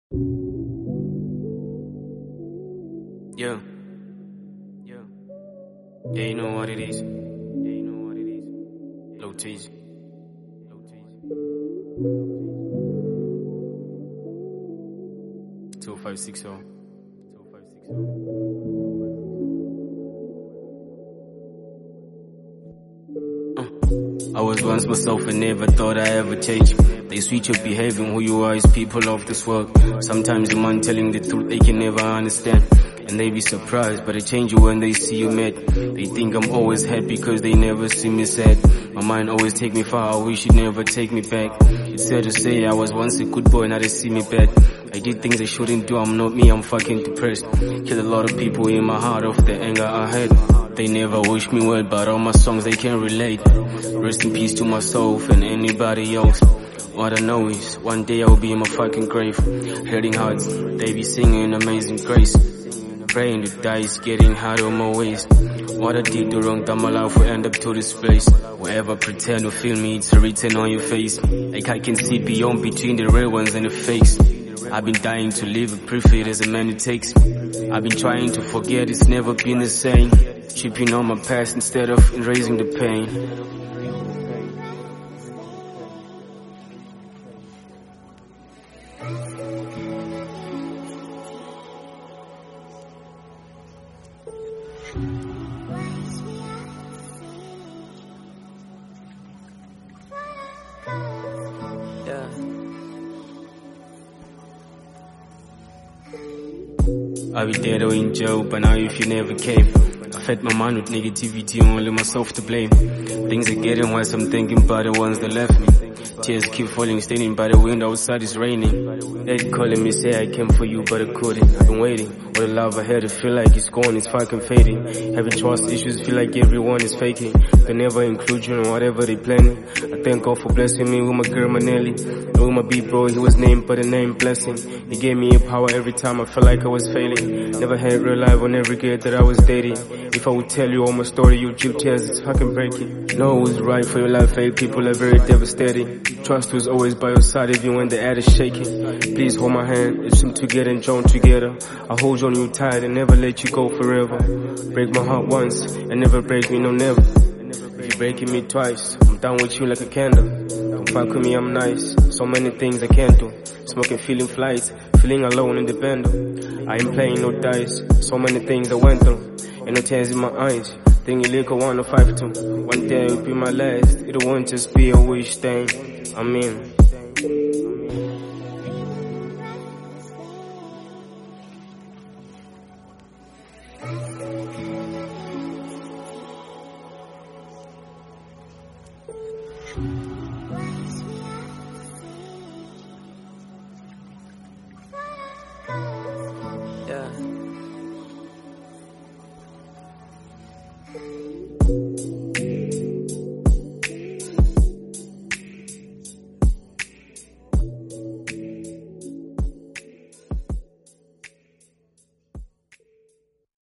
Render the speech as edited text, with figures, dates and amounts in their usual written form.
Yeah. Yeah. Yeah, you know what it is. Yeah, you know what it is. Low T's. Low T's. 2560. 2560. I was once myself and never thought I ever change. They switch up behaving who you are is people of this world. Sometimes the man telling the truth they can never understand. And they be surprised, but they change you when they see you mad. They think I'm always happy cause they never see me sad. My mind always take me far, I wish it never take me back. It's sad to say I was once a good boy, now they see me bad. I did things I shouldn't do, I'm not me, I'm fucking depressed. Killed a lot of people in my heart off the anger I had. They never wish me well, but all my songs they can relate. Rest in peace to myself and anybody else. What I know is, one day I'll be in my fucking grave. Hurting hearts, they be singing Amazing Grace. Praying to die is getting hard on my waist. What I did the wrong time, my life will end up to this place. Whoever pretend to feel me, it's written on your face. Like I can see beyond between the real ones and the fakes. I've been dying to live a perfect as a man it takes. I've been trying to forget, it's never been the same. Tripping on my past instead of erasing the pain. Yeah. I'll be dead or in jail, but now if you never came. I fed my mind with negativity, only myself to blame. Things are getting worse, I'm thinking about the ones that left me. Tears keep falling, standing by the window, outside it's raining. They're calling me, say I came for you, but I couldn't. I've been waiting, all the love I had, I feel like it's gone, it's fucking fading. Having trust issues, feel like everyone is faking. They never include you in whatever they planning. I thank God for blessing me with my girl Manelli. And with my big bro, he was named by the name Blessing. He gave me a power every time I felt like I was failing. Never had real life on every girl that I was dating. If I would tell you all my story, you'd drip tears, it's fucking breaking. Know who's right for your life, fake people are very devastating. Trust was always by your side even when the air is shaking. Please hold my hand, let's swim together and join together. I hold on you tight and never let you go forever. Break my heart once and never break me, no never. If you're breaking me twice, I'm down with you like a candle. Don't fuck with me, I'm nice, so many things I can't do. Smoking, feeling flights, feeling alone in the bando. I ain't playing no dice, so many things I went through. Ain't no tears in my eyes, thinking liquor 152. One day it'll be my last, it won't just be a wish thing. I'm in.